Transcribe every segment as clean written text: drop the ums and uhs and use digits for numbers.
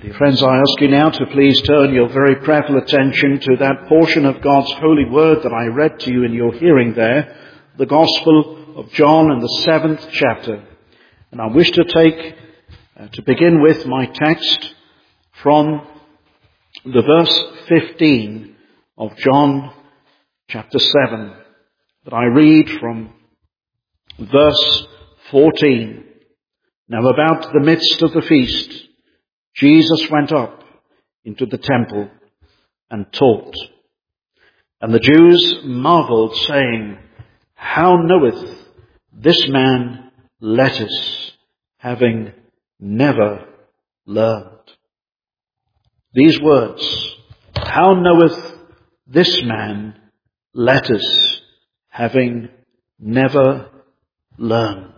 Dear friends, I ask you now to please turn your very prayerful attention to that portion of God's holy word that I read to you in your hearing there, the Gospel of John in the 7th chapter. And I wish to begin with my text from the verse 15 of John chapter 7. But I read from verse 14. Now about the midst of the feast, Jesus went up into the temple and taught. And the Jews marveled, saying, How knoweth this man letters, having never learned? These words, how knoweth this man letters, having never learned?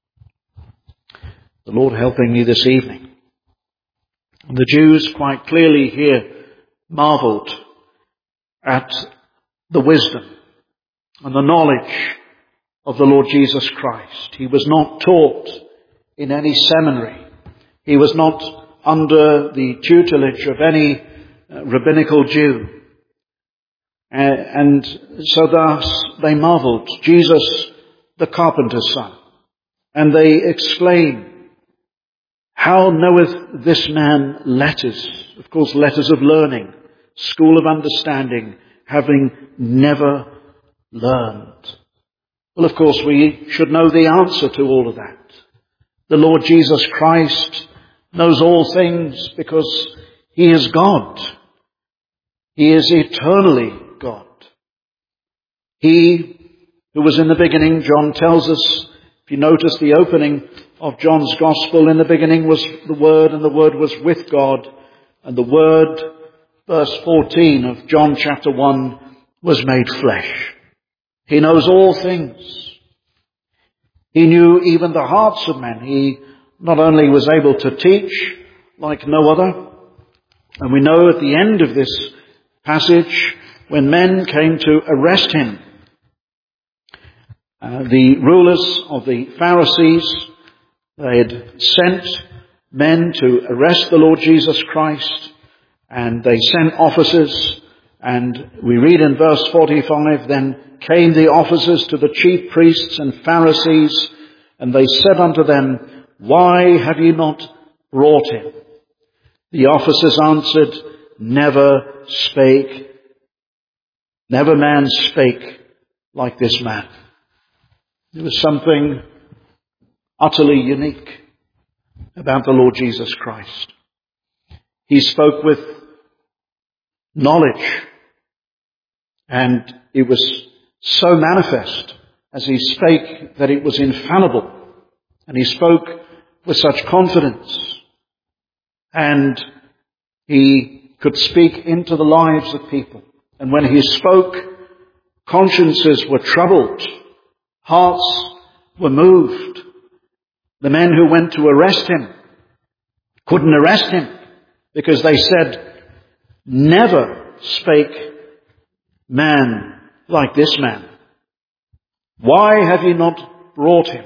The Lord helping me this evening. The Jews quite clearly here marveled at the wisdom and the knowledge of the Lord Jesus Christ. He was not taught in any seminary. He was not under the tutelage of any rabbinical Jew. And so thus they marveled, Jesus, the carpenter's son. And they exclaim, How knoweth this man letters? Of course, letters of learning, school of understanding, having never learned. Well, of course, we should know the answer to all of that. The Lord Jesus Christ knows all things because He is God. He is eternally God. He who was in the beginning, John tells us, if you notice the opening of John's Gospel, in the beginning was the Word, and the Word was with God, and the Word, verse 14 of John chapter 1, was made flesh. He knows all things. He knew even the hearts of men. He not only was able to teach like no other, and we know at the end of this passage, when men came to arrest him, the rulers of the Pharisees, they had sent men to arrest the Lord Jesus Christ, and they sent officers, and we read in verse 45, Then came the officers to the chief priests and Pharisees, and they said unto them, Why have ye not brought him? The officers answered, Never man spake like this man. There was something utterly unique about the Lord Jesus Christ. He spoke with knowledge, and it was so manifest as he spake that it was infallible, and he spoke with such confidence, and he could speak into the lives of people. And when he spoke, consciences were troubled, hearts were moved. The men who went to arrest him couldn't arrest him because they said, Never spake man like this man. Why have you not brought him?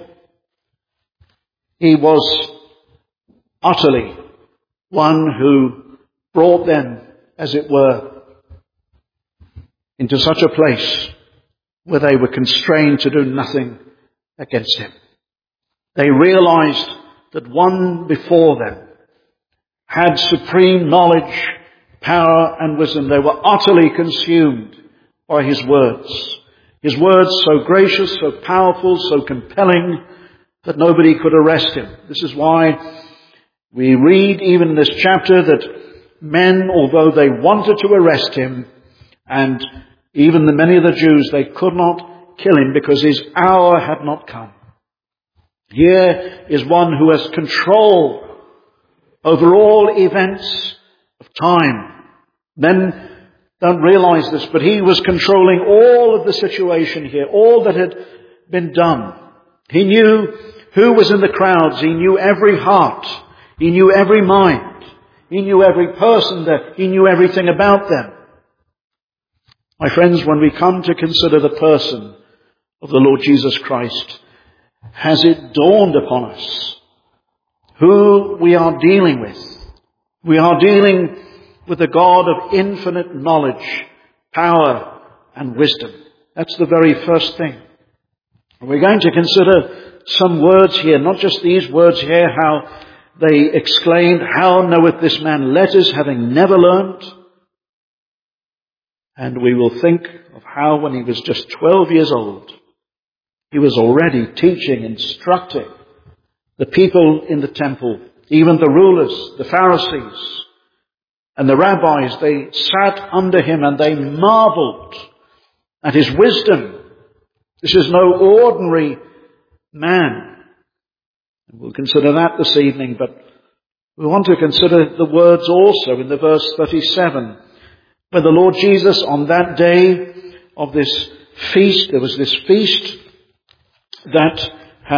He was utterly one who brought them, as it were, into such a place where they were constrained to do nothing against him. They realized that one before them had supreme knowledge, power, and wisdom. They were utterly consumed by his words. His words so gracious, so powerful, so compelling that nobody could arrest him. This is why we read even in this chapter that men, although they wanted to arrest him, and even many of the Jews, they could not kill him because his hour had not come. Here is one who has control over all events of time. Men don't realize this, but he was controlling all of the situation here, all that had been done. He knew who was in the crowds. He knew every heart. He knew every mind. He knew every person there. He knew everything about them. My friends, when we come to consider the person of the Lord Jesus Christ, has it dawned upon us who we are dealing with We are dealing with a God of infinite knowledge, power, and wisdom. That's the very first thing. We're going to consider some words here, not just these words here, how they exclaimed, "How knoweth this man letters, having never learned?" And we will think of how when he was just 12 years old, he was already teaching, instructing the people in the temple, even the rulers, the Pharisees, and the rabbis. They sat under him and they marveled at his wisdom. This is no ordinary man. And we'll consider that this evening, but we want to consider the words also in the verse 37, where the Lord Jesus on that day of this feast, there was this feast that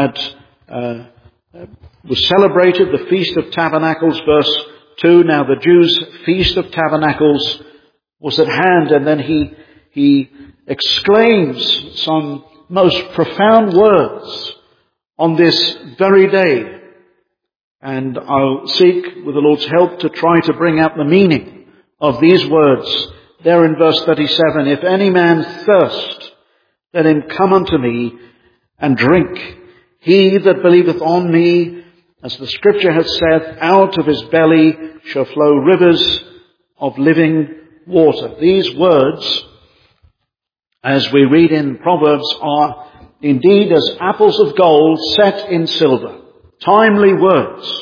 was celebrated, the Feast of Tabernacles, verse 2. Now the Jews' Feast of Tabernacles was at hand, and then he exclaims some most profound words on this very day. And I'll seek, with the Lord's help, to try to bring out the meaning of these words. There in verse 37, "If any man thirst, let him come unto me and drink. He that believeth on me, as the scripture hath said, out of his belly shall flow rivers of living water." These words, as we read in Proverbs, are indeed as apples of gold set in silver. Timely words.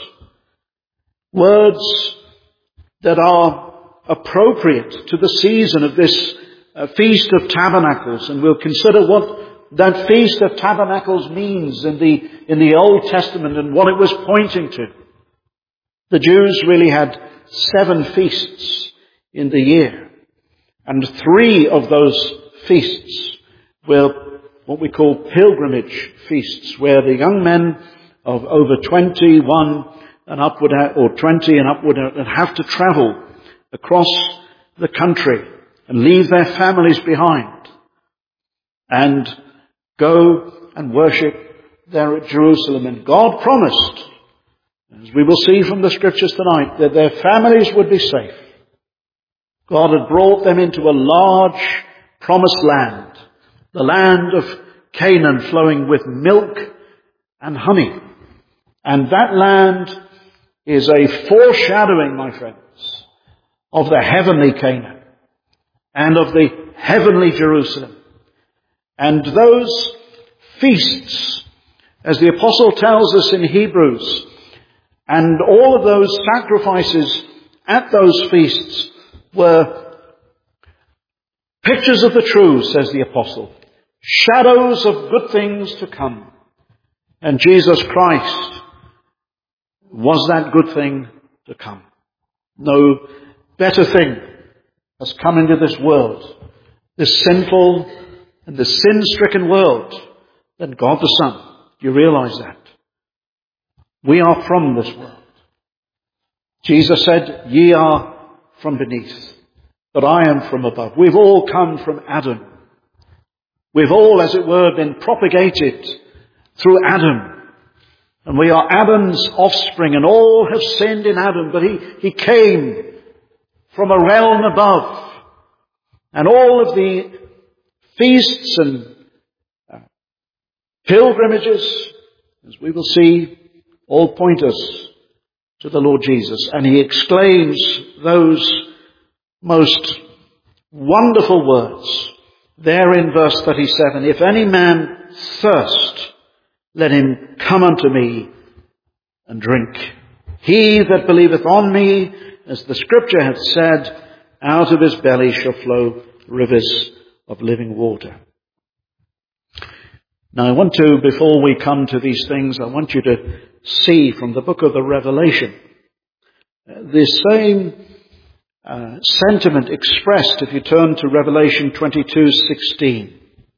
Words that are appropriate to the season of this Feast of Tabernacles. And we'll consider what that Feast of Tabernacles means in the Old Testament and what it was pointing to. The Jews really had 7 feasts in the year. And 3 of those feasts were what we call pilgrimage feasts, where the young men of over 21 and upward, or 20 and upward, would have to travel across the country and leave their families behind and go and worship there at Jerusalem. And God promised, as we will see from the scriptures tonight, that their families would be safe. God had brought them into a large promised land, the land of Canaan, flowing with milk and honey. And that land is a foreshadowing, my friends, of the heavenly Canaan and of the heavenly Jerusalem. And those feasts, as the apostle tells us in Hebrews, and all of those sacrifices at those feasts were pictures of the true, says the apostle, shadows of good things to come. And Jesus Christ was that good thing to come. No better thing has come into this world, this sinful and this sin-stricken world, than God the Son. Do you realize that? We are from this world. Jesus said, "Ye are from beneath, but I am from above." We've all come from Adam. We've all, as it were, been propagated through Adam. And we are Adam's offspring, and all have sinned in Adam, but he came from a realm above. And all of the feasts and pilgrimages, as we will see, all point us to the Lord Jesus. And he exclaims those most wonderful words there in verse 37, "If any man thirst, let him come unto me and drink. He that believeth on me, as the scripture hath said, out of his belly shall flow rivers of living water." Now I want to, before we come to these things, I want you to see from the book of the Revelation the same sentiment expressed if you turn to Revelation 22:16.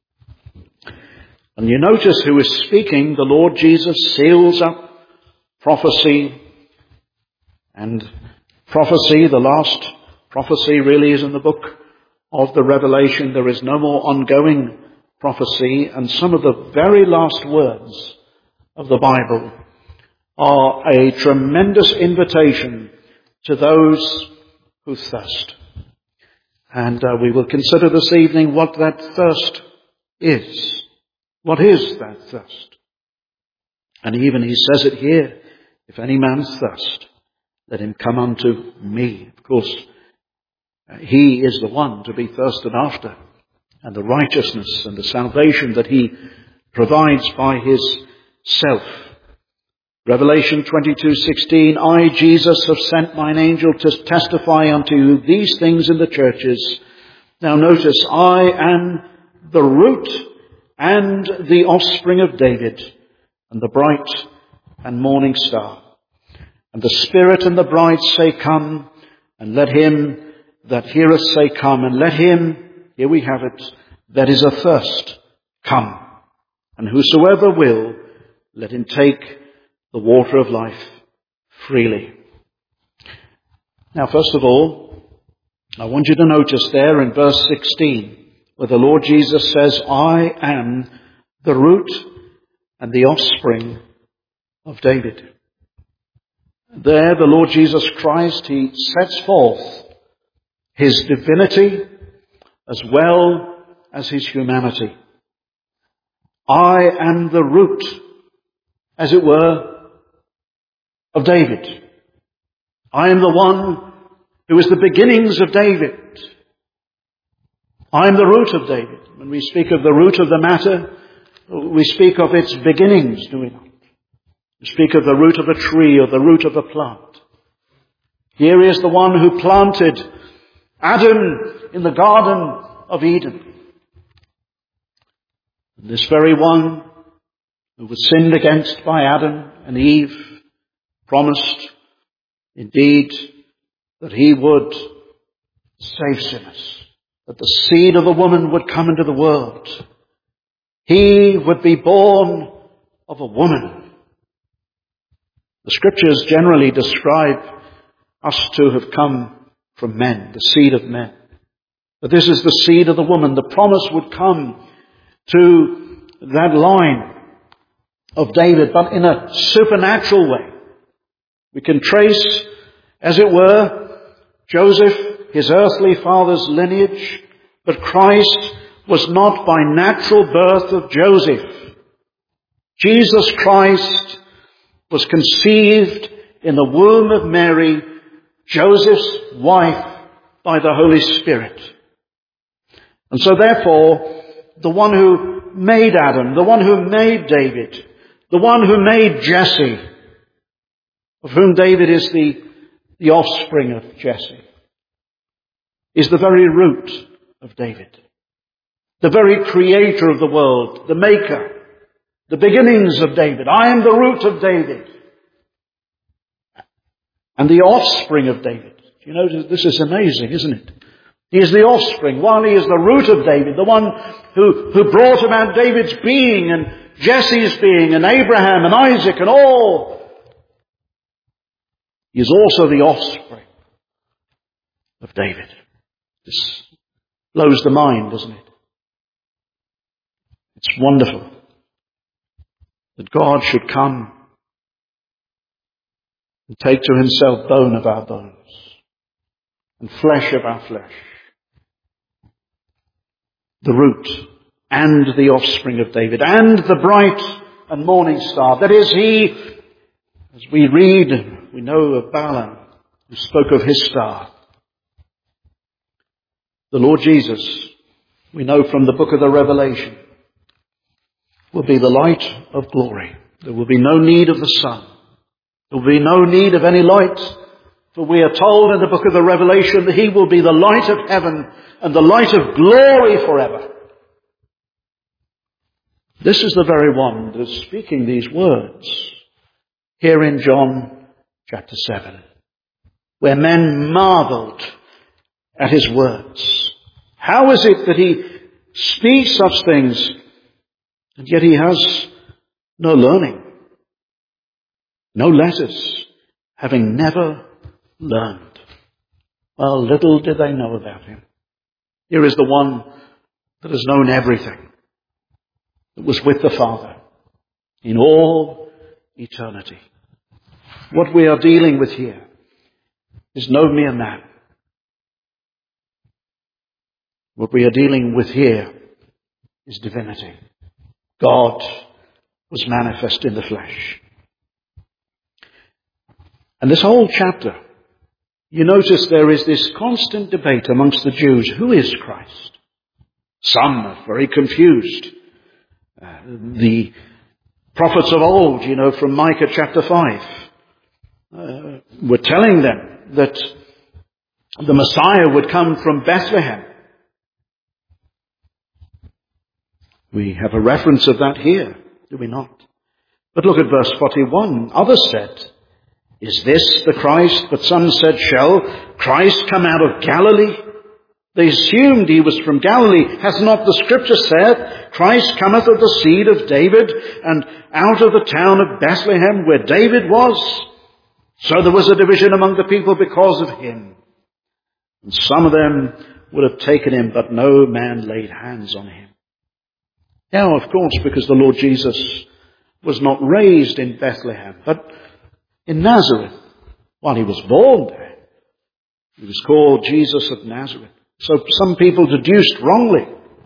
And you notice who is speaking. The Lord Jesus seals up prophecy. And prophecy, the last prophecy really is in the book of the Revelation. There is no more ongoing prophecy. And some of the very last words of the Bible are a tremendous invitation to those who thirst. And we will consider this evening what that thirst is. What is that thirst? And even he says it here, if any man thirst, let him come unto me. Of course, he is the one to be thirsted after, and the righteousness and the salvation that he provides by his self. Revelation 22:16, I, Jesus, have sent mine angel to testify unto you these things in the churches. Now notice, I am the root and the offspring of David, and the bright and morning star. And the Spirit and the bride say, come, and let him that heareth say, come, and let him, here we have it, that is athirst, come. And whosoever will, let him take the water of life freely. Now, first of all, I want you to notice there in verse 16, where the Lord Jesus says, I am the root and the offspring of David. There, the Lord Jesus Christ, he sets forth his divinity as well as his humanity. I am the root, as it were, of David. I am the one who is the beginnings of David. I am the root of David. When we speak of the root of the matter, we speak of its beginnings, do we not? We speak of the root of a tree or the root of a plant. Here is the one who planted Adam in the Garden of Eden. And this very one who was sinned against by Adam and Eve promised indeed that he would save sinners, that the seed of the woman would come into the world. He would be born of a woman. The scriptures generally describe us to have come from men, the seed of men. But this is the seed of the woman. The promise would come to that line of David, but in a supernatural way. We can trace, as it were, Joseph, his earthly father's lineage, but Christ was not by natural birth of Joseph. Jesus Christ was conceived in the womb of Mary, Joseph's wife, by the Holy Spirit. And so therefore, the one who made Adam, the one who made David, the one who made Jesse, of whom David is the offspring of Jesse, is the very root of David. The very creator of the world, the maker, the beginnings of David. I am the root of David. And the offspring of David. You know, this is amazing, isn't it? He is the offspring, while he is the root of David, the one who brought about David's being and Jesse's being and Abraham and Isaac and all. He is also the offspring of David. This blows the mind, doesn't it? It's wonderful that God should come and take to himself bone of our bones and flesh of our flesh. The root and the offspring of David and the bright and morning star. That is he, as we read, we know of Balaam, who spoke of his star. The Lord Jesus, we know from the book of the Revelation, will be the light of glory. There will be no need of the sun. There will be no need of any light. For we are told in the book of the Revelation that he will be the light of heaven and the light of glory forever. This is the very one that is speaking these words here in John chapter 7, where men marveled at his words. How is it that he speaks such things, and yet he has no learning, no letters, having never learned? Well, little did they know about him. Here is the one that has known everything, that was with the Father in all eternity. What we are dealing with here is no mere man. What we are dealing with here is divinity. God was manifest in the flesh. And this whole chapter, you notice there is this constant debate amongst the Jews. Who is Christ? Some are very confused. The prophets of old, from Micah chapter 5, were telling them that the Messiah would come from Bethlehem. We have a reference of that here, do we not? But look at verse 41. Others said, "Is this the Christ?" But some said, "Shall Christ come out of Galilee?" They assumed he was from Galilee. Has not the scripture said, "Christ cometh of the seed of David, and out of the town of Bethlehem where David was"? So there was a division among the people because of him. And some of them would have taken him, but no man laid hands on him. Now, of course, because the Lord Jesus was not raised in Bethlehem, but in Nazareth, while he was born there, he was called Jesus of Nazareth. So some people deduced wrongly.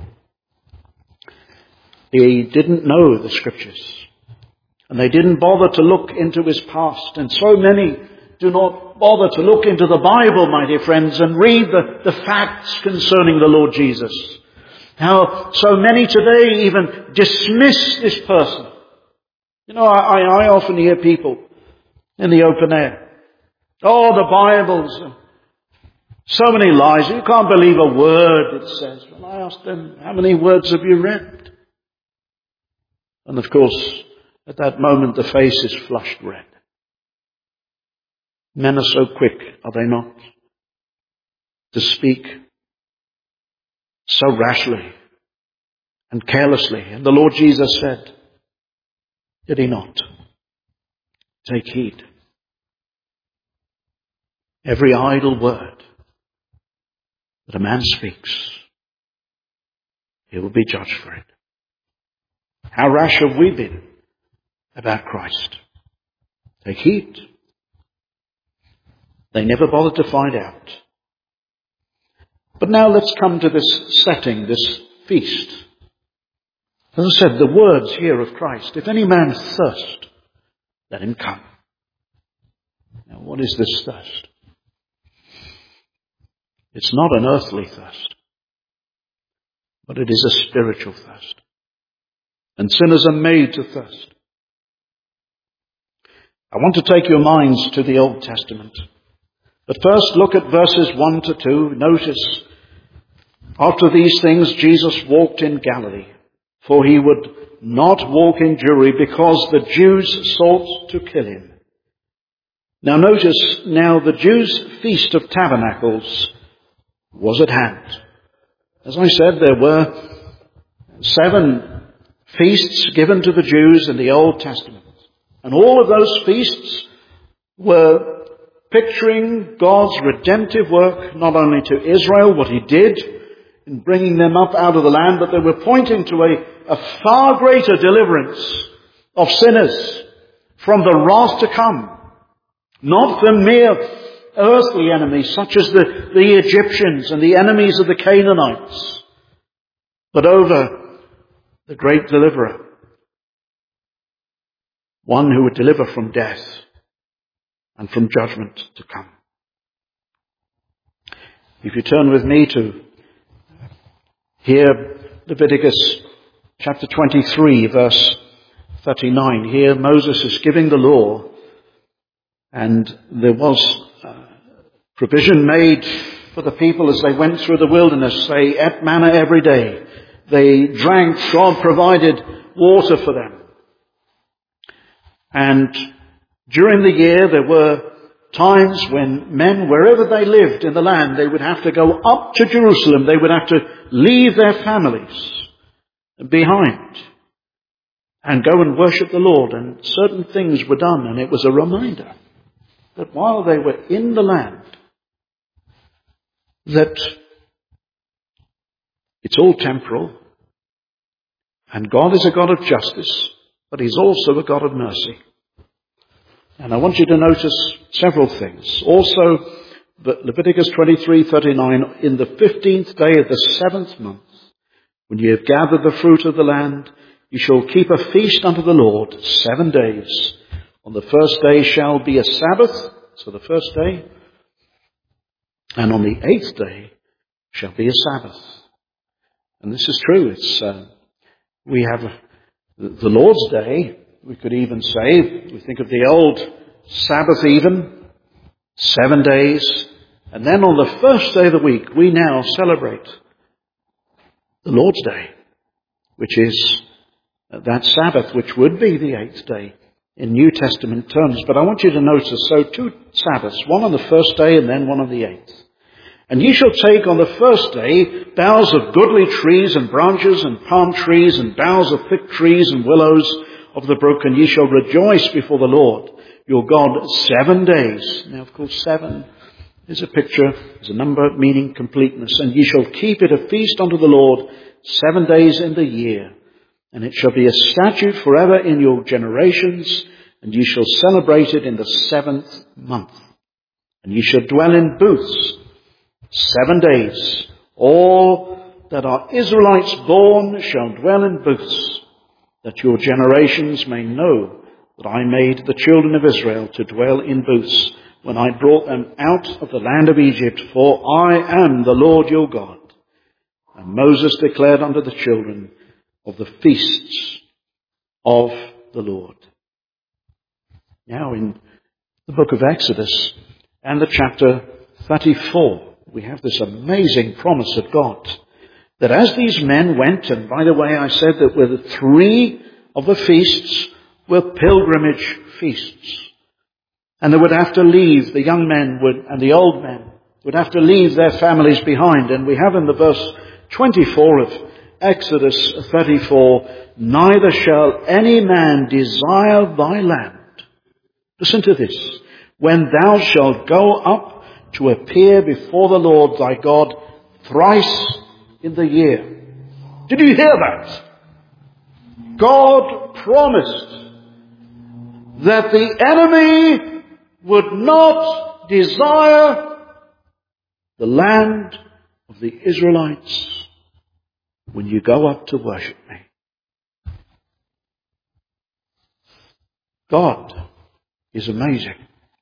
He didn't know the scriptures, and they didn't bother to look into his past. And so many do not bother to look into the Bible, my dear friends, and read the facts concerning the Lord Jesus. How so many today even dismiss this person. I often hear people in the open air. "Oh, the Bible's so many lies. You can't believe a word it says." Well, I ask them, how many words have you read? And of course, at that moment, the face is flushed red. Men are so quick, are they not, to speak so rashly and carelessly. And the Lord Jesus said, did he not? Take heed. Every idle word that a man speaks, he will be judged for it. How rash have we been about Christ? Take heed. They never bothered to find out. But now let's come to this setting, this feast. As I said, the words here of Christ, "If any man thirst, let him come." Now, what is this thirst? It's not an earthly thirst, but it is a spiritual thirst. And sinners are made to thirst. I want to take your minds to the Old Testament. But first, look at verses 1 to 2. Notice, after these things, Jesus walked in Galilee, for he would not walk in Jewry, because the Jews sought to kill him. Now notice, now the Jews' Feast of Tabernacles was at hand. As I said, there were 7 feasts given to the Jews in the Old Testament. And all of those feasts were picturing God's redemptive work, not only to Israel, what he did in bringing them up out of the land, but they were pointing to a far greater deliverance of sinners from the wrath to come. Not the mere earthly enemies, such as the Egyptians and the enemies of the Canaanites, but over the great deliverer, one who would deliver from death and from judgment to come. If you turn with me to here, Leviticus chapter 23, verse 39. Here Moses is giving the law, and there was provision made for the people as they went through the wilderness. They ate manna every day. They drank. God provided water for them. And during the year, there were times when men, wherever they lived in the land, they would have to go up to Jerusalem. They would have to leave their families behind and go and worship the Lord. And certain things were done, and it was a reminder that while they were in the land, that it's all temporal, and God is a God of justice, but he's also a God of mercy. And I want you to notice several things. Also, Leviticus 23:39, in the 15th day of the 7th month, when ye have gathered the fruit of the land, you shall keep a feast unto the Lord 7 days. On the first day shall be a Sabbath, so the first day, and on the 8th day shall be a Sabbath. And this is true. We have the Lord's Day, we could even say, we think of the old Sabbath even, 7 days, and then on the first day of the week we now celebrate the Lord's Day, which is that Sabbath, which would be the 8th day in New Testament terms. But I want you to notice, so 2 Sabbaths, one on the first day and then one on the 8th. And ye shall take on the first day boughs of goodly trees and branches and palm trees and boughs of thick trees and willows of the brook, and ye shall rejoice before the Lord your God 7 days. Now, of course, 7 is a picture, is a number meaning completeness. And ye shall keep it a feast unto the Lord 7 days in the year. And it shall be a statute forever in your generations, and ye shall celebrate it in the 7th month. And ye shall dwell in booths 7 days. All that are Israelites born shall dwell in booths, that your generations may know that I made the children of Israel to dwell in booths when I brought them out of the land of Egypt, for I am the Lord your God. And Moses declared unto the children of the feasts of the Lord. Now in the book of Exodus and the chapter 34, we have this amazing promise of God that as these men went, and by the way I said that the 3 of the feasts were pilgrimage feasts, and they would have to leave, the young men and the old men would have to leave their families behind. And we have in the verse 24 of Exodus 34, neither shall any man desire thy land. Listen to this. When thou shalt go up to appear before the Lord thy God thrice in the year. Did you hear that? God promised that the enemy would not desire the land of the Israelites when you go up to worship me. God is amazing.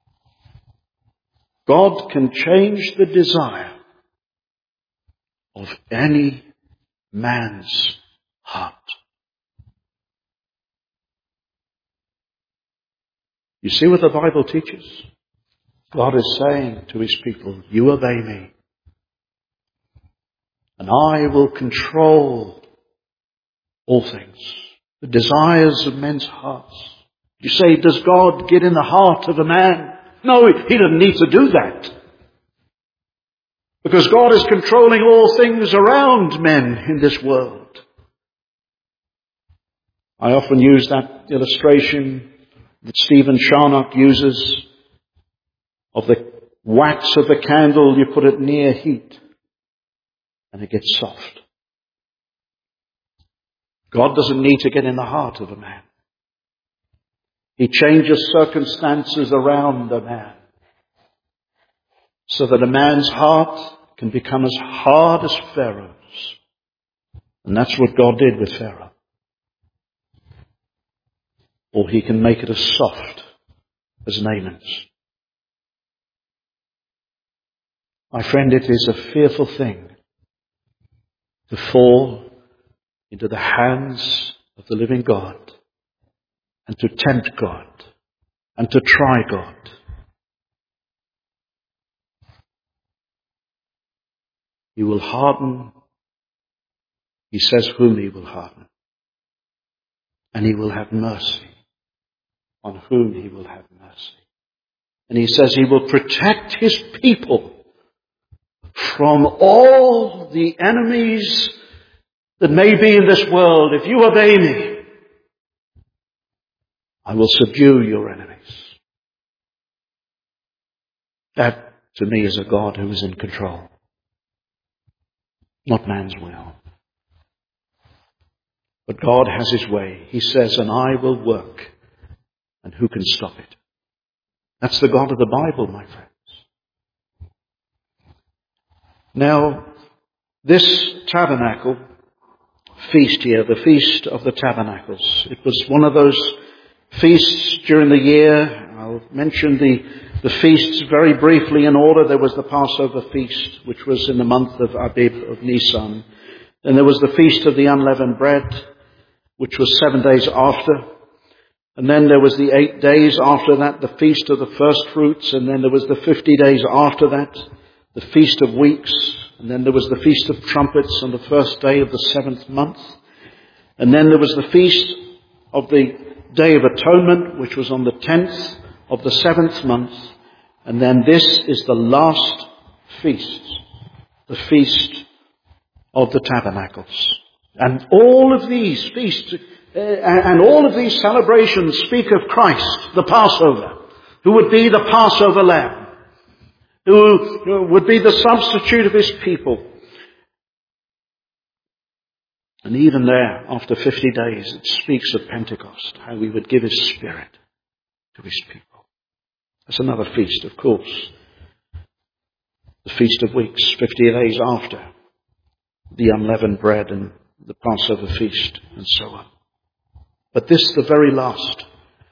God can change the desire of any man's heart. You see what the Bible teaches? God is saying to his people, you obey me, and I will control all things, the desires of men's hearts. You say, does God get in the heart of a man? No, he doesn't need to do that. Because God is controlling all things around men in this world. I often use that illustration that Stephen Charnock uses of the wax of the candle. You put it near heat and it gets soft. God doesn't need to get in the heart of a man. He changes circumstances around a man so that a man's heart can become as hard as Pharaoh's. And that's what God did with Pharaoh. Or he can make it as soft as Naaman's. My friend, it is a fearful thing to fall into the hands of the living God and to tempt God and to try God. He will harden. He says whom he will harden. And he will have mercy on whom he will have mercy. And he says he will protect his people from all the enemies that may be in this world. If you obey me, I will subdue your enemies. That, to me, is a God who is in control, not man's will. But God has his way. He says, and I will work. And who can stop it? That's the God of the Bible, my friends. Now, this tabernacle feast here, the Feast of the Tabernacles, it was one of those feasts during the year. I'll mention the feasts very briefly in order. There was the Passover feast, which was in the month of Abib, of Nisan. Then there was the Feast of the Unleavened Bread, which was 7 days after. And then there was the 8 days after that, the Feast of the First Fruits. And then there was the 50 days after that, the Feast of Weeks. And then there was the Feast of Trumpets on the first day of the 7th month. And then there was the Feast of the Day of Atonement, which was on the 10th of the 7th month. And then this is the last feast, the Feast of the Tabernacles. And all of these feasts and all of these celebrations speak of Christ, the Passover, who would be the Passover lamb, who would be the substitute of his people. And even there, after 50 days, it speaks of Pentecost, how he would give his Spirit to his people. That's another feast, of course. The Feast of Weeks, 50 days after the unleavened bread and the Passover feast, and so on. But this is the very last.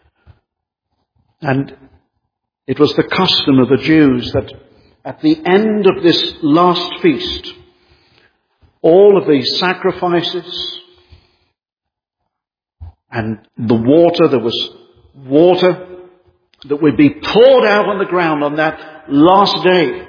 And it was the custom of the Jews that at the end of this last feast, all of these sacrifices and the water, there was water that would be poured out on the ground on that last day.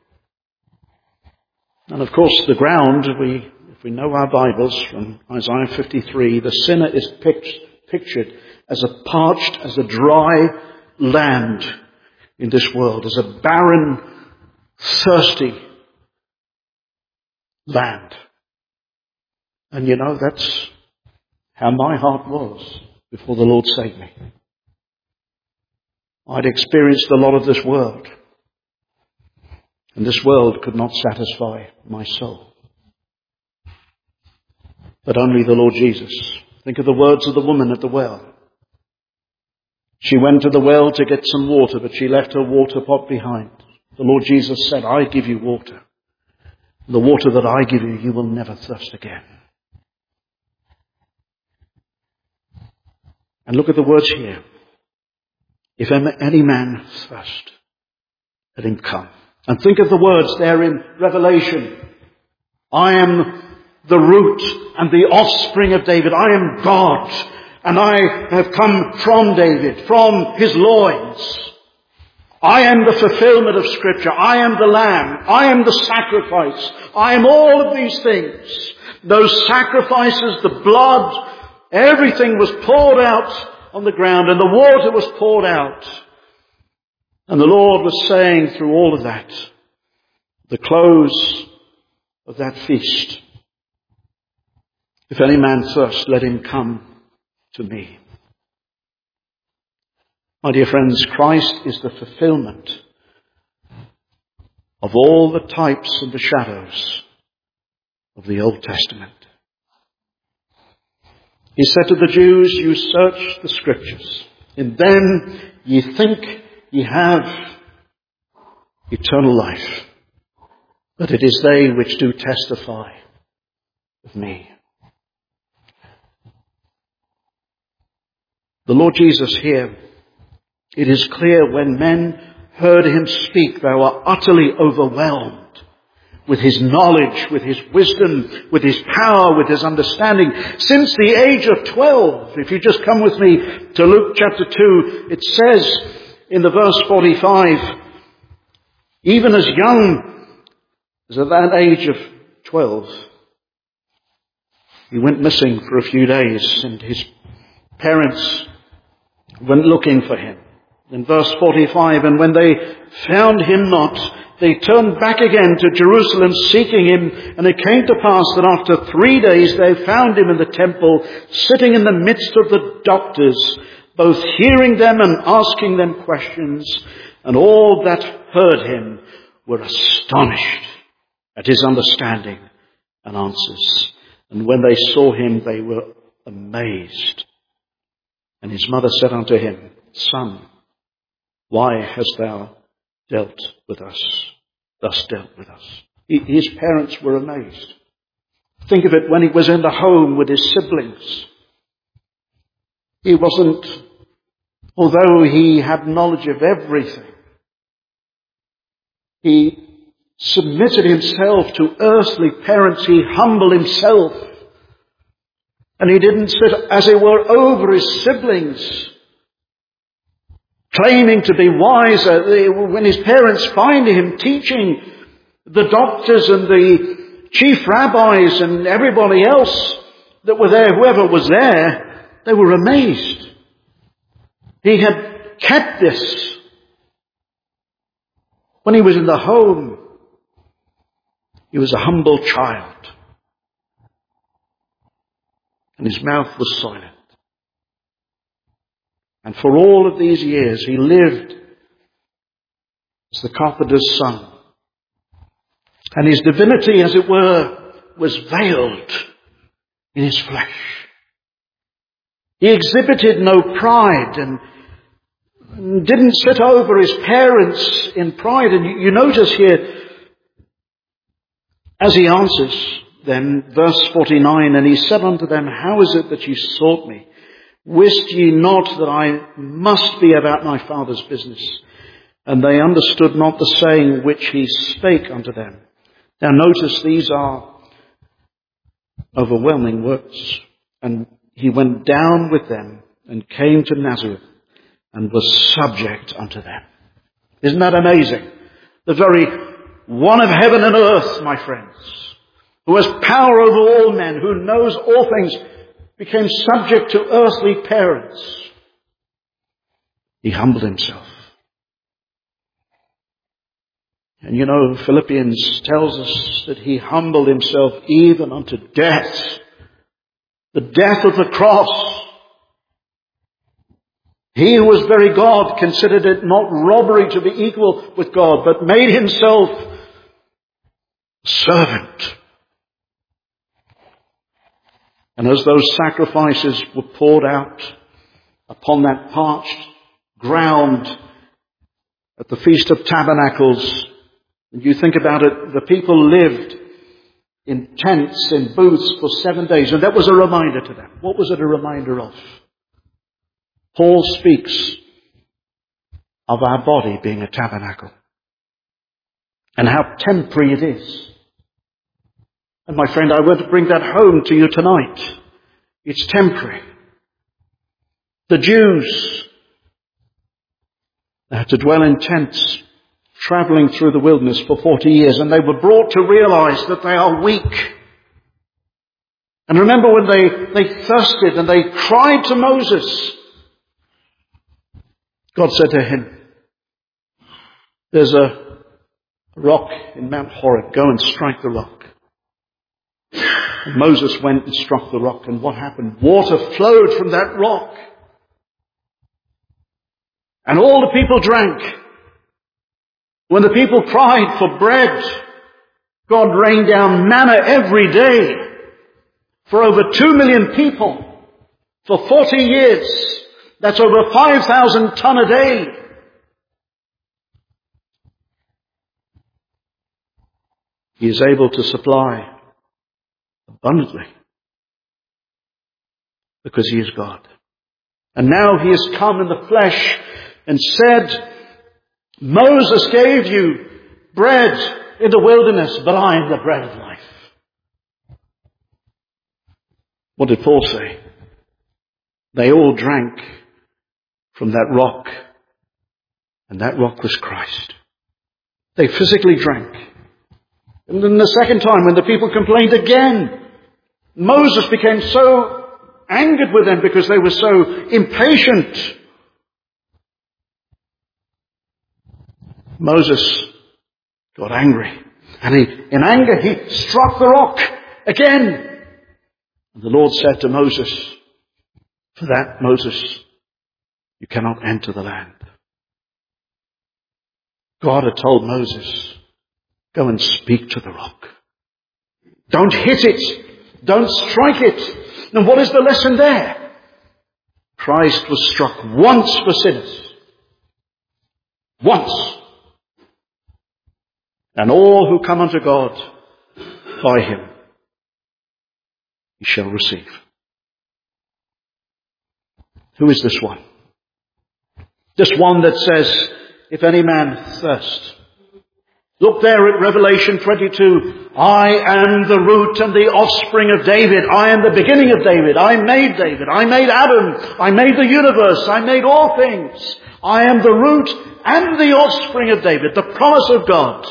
And of course the ground, if we know our Bibles from Isaiah 53, the sinner is pictured as a parched, as a dry land in this world, as a barren, thirsty land. And you know, that's how my heart was before the Lord saved me. I'd experienced a lot of this world, and this world could not satisfy my soul. But only the Lord Jesus. Think of the words of the woman at the well. She went to the well to get some water, but she left her water pot behind. The Lord Jesus said, I give you water. The water that I give you, you will never thirst again. And look at the words here. If any man thirst, let him come. And think of the words there in Revelation. I am the root and the offspring of David. I am God, and I have come from David, from his loins. I am the fulfillment of Scripture. I am the Lamb. I am the sacrifice. I am all of these things. Those sacrifices, the blood, everything was poured out on the ground, and the water was poured out. And the Lord was saying through all of that, the close of that feast, if any man thirst, let him come to me. My dear friends, Christ is the fulfillment of all the types and the shadows of the Old Testament. He said to the Jews, you search the Scriptures. In them ye think ye have eternal life. But it is they which do testify of me. The Lord Jesus here, it is clear when men heard him speak, they were utterly overwhelmed with his knowledge, with his wisdom, with his power, with his understanding. Since the age of 12, if you just come with me to Luke chapter 2, it says in the verse 45, even as young as at that age of 12, he went missing for a few days, and his parents went looking for him. In verse 45, and when they found him not, they turned back again to Jerusalem seeking him. And it came to pass that after 3 days they found him in the temple, sitting in the midst of the doctors, both hearing them and asking them questions. And all that heard him were astonished at his understanding and answers. And when they saw him, they were amazed. And his mother said unto him, Son, why hast thou dealt with us, thus dealt with us? His parents were amazed. Think of it when he was in the home with his siblings. He wasn't, although he had knowledge of everything, he submitted himself to earthly parents. He humbled himself. And he didn't sit, as it were, over his siblings, claiming to be wiser. When his parents find him teaching the doctors and the chief rabbis and everybody else that were there, whoever was there, they were amazed. He had kept this. When he was in the home, he was a humble child. And his mouth was silent. And for all of these years, he lived as the carpenter's son. And his divinity, as it were, was veiled in his flesh. He exhibited no pride and didn't sit over his parents in pride. And you notice here, as he answers them, verse 49, and he said unto them, how is it that ye sought me? Wist ye not that I must be about my Father's business? And they understood not the saying which he spake unto them. Now notice these are overwhelming words. And he went down with them and came to Nazareth and was subject unto them. Isn't that amazing? The very one of heaven and earth, my friends, who has power over all men, who knows all things, became subject to earthly parents. He humbled himself. And you know, Philippians tells us that he humbled himself even unto death. The death of the cross. He who was very God considered it not robbery to be equal with God, but made himself servant. And as those sacrifices were poured out upon that parched ground at the Feast of Tabernacles, and you think about it, the people lived in tents, in booths for 7 days, and that was a reminder to them. What was it a reminder of? Paul speaks of our body being a tabernacle and how temporary it is. And my friend, I want to bring that home to you tonight. It's temporary. The Jews, they had to dwell in tents, traveling through the wilderness for 40 years, and they were brought to realize that they are weak. And remember when they thirsted and they cried to Moses, God said to him, there's a rock in Mount Horeb, go and strike the rock. And Moses went and struck the rock, and what happened? Water flowed from that rock. And all the people drank. When the people cried for bread, God rained down manna every day for over 2 million people for 40 years. That's over 5,000 ton a day. He is able to supply abundantly because he is God. And now he has come in the flesh and said, Moses gave you bread in the wilderness, but I am the bread of life. What did Paul say? They all drank from that rock, and that rock was Christ. They physically drank. And then the second time when the people complained again, Moses became so angered with them because they were so impatient. Moses got angry. And in anger, he struck the rock again. And the Lord said to Moses, for that, Moses, you cannot enter the land. God had told Moses, go and speak to the rock. Don't hit it. Don't strike it. And what is the lesson there? Christ was struck once for sinners. Once. And all who come unto God by him, he shall receive. Who is this one? This one that says, if any man thirst. Look there at Revelation 22. I am the root and the offspring of David. I am the beginning of David. I made David. I made Adam. I made the universe. I made all things. I am the root and the offspring of David. The promise of God.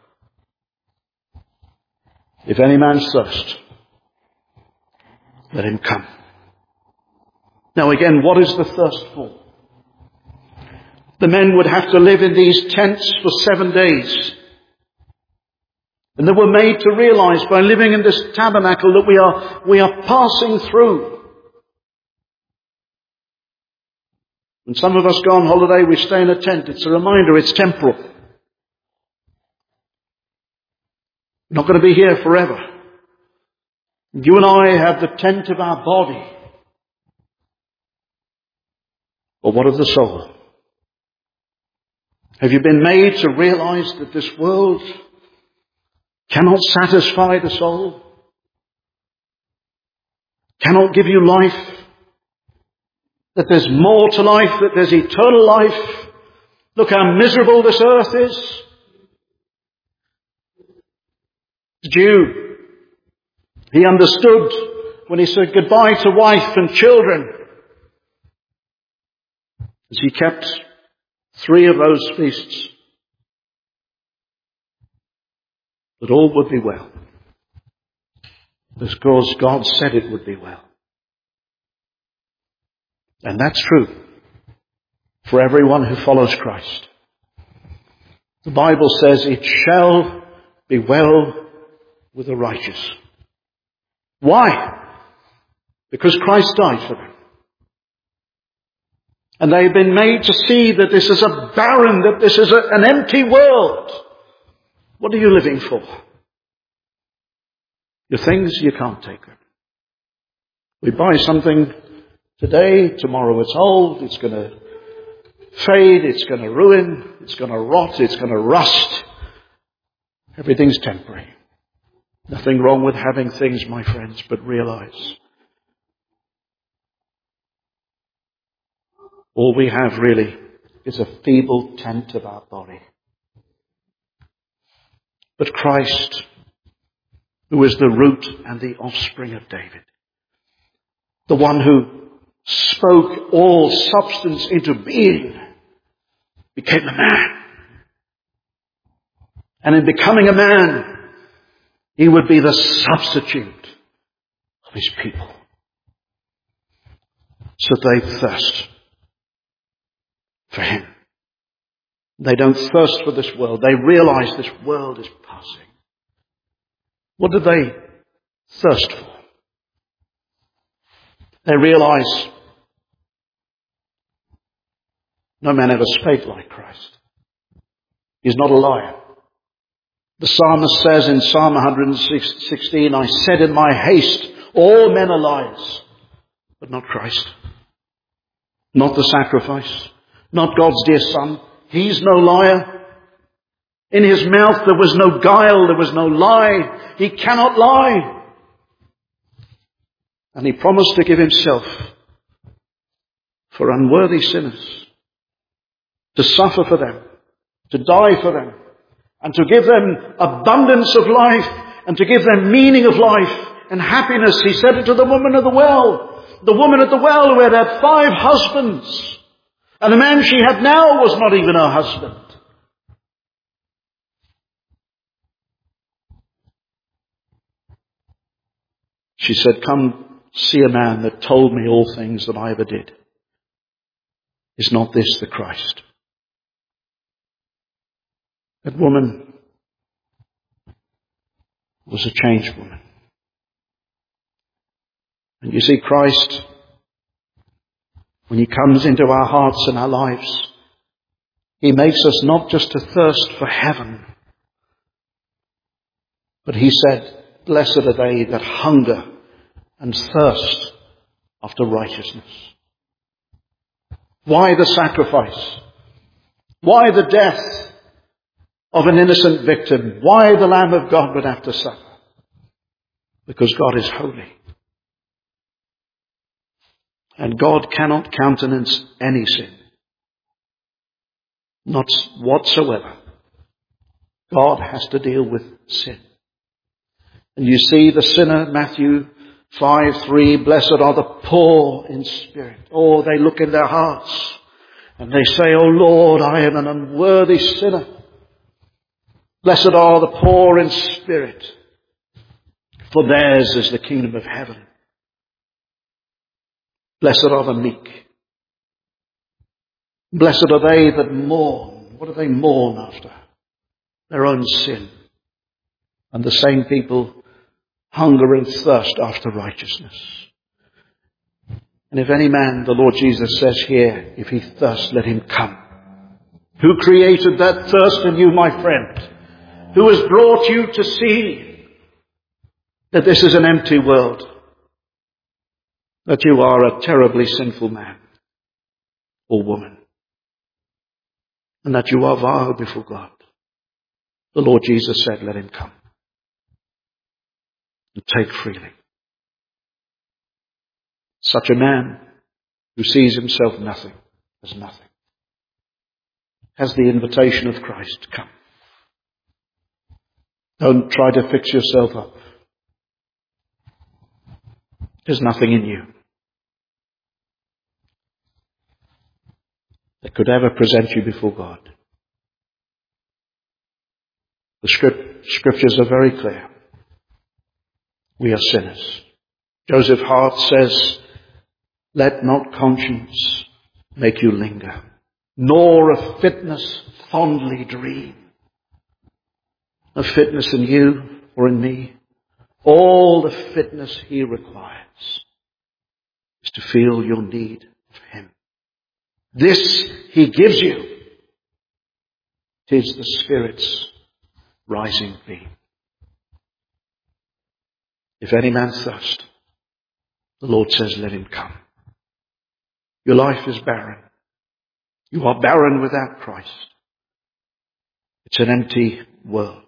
If any man thirst, let him come. Now again, what is the thirst for? The men would have to live in these tents for 7 days. And they were made to realize by living in this tabernacle that we are passing through. When some of us go on holiday, we stay in a tent. It's a reminder, it's temporal. We're not going to be here forever. You and I have the tent of our body. But what of the soul? Have you been made to realize that this world cannot satisfy the soul? Cannot give you life? That there's more to life, that there's eternal life? Look how miserable this earth is. The Jew, he understood when he said goodbye to wife and children, as he kept 3 of those feasts, that all would be well. Because God said it would be well. And that's true for everyone who follows Christ. The Bible says it shall be well with the righteous. Why? Because Christ died for them. And they've been made to see that this is a barren, that this is an empty world. What are you living for? Your things, you can't take them. We buy something today, tomorrow it's old, it's going to fade, it's going to ruin, it's going to rot, it's going to rust. Everything's temporary. Nothing wrong with having things, my friends, but realize all we have really is a feeble tent of our body. But Christ, who is the root and the offspring of David, the one who spoke all substance into being, became a man. And in becoming a man, he would be the substitute of his people. So they thirst for him. They don't thirst for this world. They realize this world is passing. What do they thirst for? They realize no man ever spake like Christ. He's not a liar. The psalmist says in Psalm 116, I said in my haste, all men are liars, but not Christ. Not the sacrifice. Not God's dear Son. He's no liar. In his mouth there was no guile, there was no lie. He cannot lie. And he promised to give himself for unworthy sinners, to suffer for them, to die for them, and to give them abundance of life, and to give them meaning of life and happiness. He said it to the woman at the well. The woman at the well who had had 5 husbands. And the man she had now was not even her husband. She said, come see a man that told me all things that I ever did. Is not this the Christ? That woman was a changed woman. And you see, Christ, when he comes into our hearts and our lives, he makes us not just to thirst for heaven, but he said, blessed are they that hunger and thirst after righteousness. Why the sacrifice? Why the death? of an innocent victim. Why the Lamb of God would have to suffer? Because God is holy. And God cannot countenance any sin. Not whatsoever. God has to deal with sin. And you see the sinner, Matthew 5:3, blessed are the poor in spirit. Oh, they look in their hearts and they say, oh Lord, I am an unworthy sinner. Blessed are the poor in spirit, for theirs is the kingdom of heaven. Blessed are the meek. Blessed are they that mourn. What do they mourn after? Their own sin. And the same people hunger and thirst after righteousness. And if any man, the Lord Jesus says here, if he thirst, let him come. Who created that thirst in you, my friend? Who has brought you to see that this is an empty world? That you are a terribly sinful man or woman? And that you are vile before God? The Lord Jesus said, let him come and take freely. Such a man who sees himself nothing as nothing has the invitation of Christ. Come. Don't try to fix yourself up. There's nothing in you that could ever present you before God. The scriptures are very clear. We are sinners. Joseph Hart says, let not conscience make you linger, nor of fitness fondly dream. Of fitness in you or in me. All the fitness he requires is to feel your need of him. This he gives you. 'Tis the Spirit's rising beam. If any man thirst, the Lord says, let him come. Your life is barren. You are barren without Christ. It's an empty world.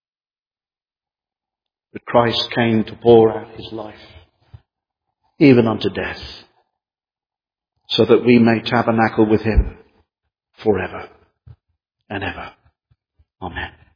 But Christ came to pour out his life, even unto death, so that we may tabernacle with him forever and ever. Amen.